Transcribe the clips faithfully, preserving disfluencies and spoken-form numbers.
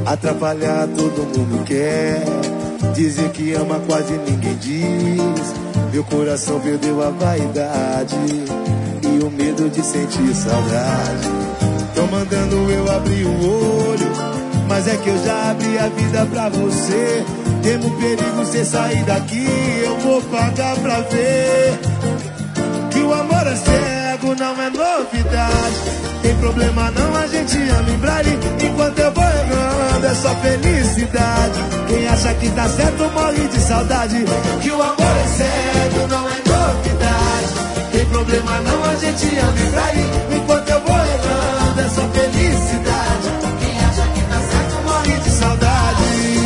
Atrapalhar todo mundo quer, dizer que ama quase ninguém diz. Meu coração perdeu a vaidade e o medo de sentir saudade. Tô mandando eu abrir o olho, mas é que eu já abri a vida pra você. Temo perigo você sair daqui, eu vou pagar pra ver. Que o amor é cego, não é novidade. Tem problema não, a gente ama em braille. Enquanto eu vou errando, é só felicidade. Quem acha que tá certo morre de saudade. Que o amor é cego, não é novidade. Tem problema não, a gente ama em braille. Enquanto eu vou errando, é só felicidade. Quem acha que tá certo morre de saudade.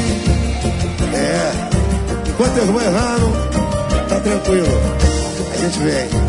É, enquanto eu vou errando, tá tranquilo, a gente vem.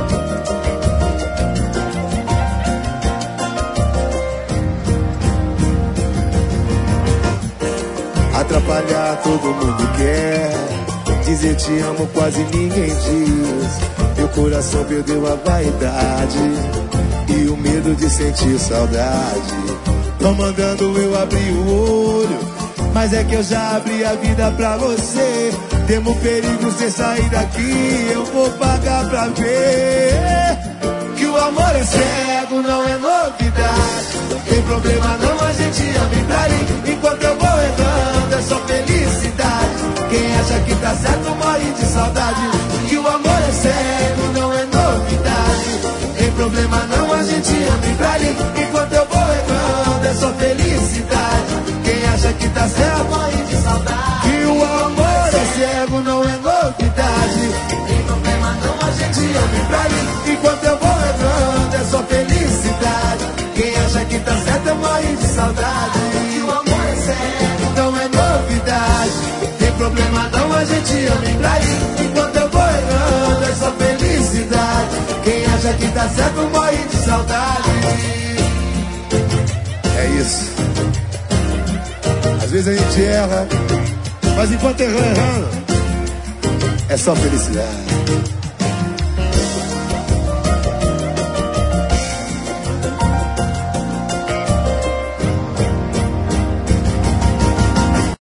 Atrapalhar todo mundo quer, dizer te amo quase ninguém diz. Meu coração perdeu a vaidade e o medo de sentir saudade. Tô mandando eu abrir o olho, mas é que eu já abri a vida pra você. Temo perigo você sair daqui, eu vou pagar pra ver. Que o amor é cego, não é novidade. Tem problema não, a gente ama em braille. Enquanto eu vou errando, é só felicidade. Quem acha que tá certo morre de saudade. Que o amor é cego, não é novidade. Tem problema não, a gente ama em braille. Enquanto eu vou errando, é só felicidade. Quem acha que tá certo morre de saudade. Que o amor é cego, não é novidade. Tem problema não, a gente ama em braille. Enquanto eu vou errando, é só felicidade. Quem acha que tá certo morre de saudade. Que o amor é cego, não é novidade. Tem problema não, a gente ama em braille. Enquanto eu vou errando, é só felicidade. Quem acha que tá certo morre de saudade. É isso. Às vezes a gente erra, mas enquanto errando, é só felicidade.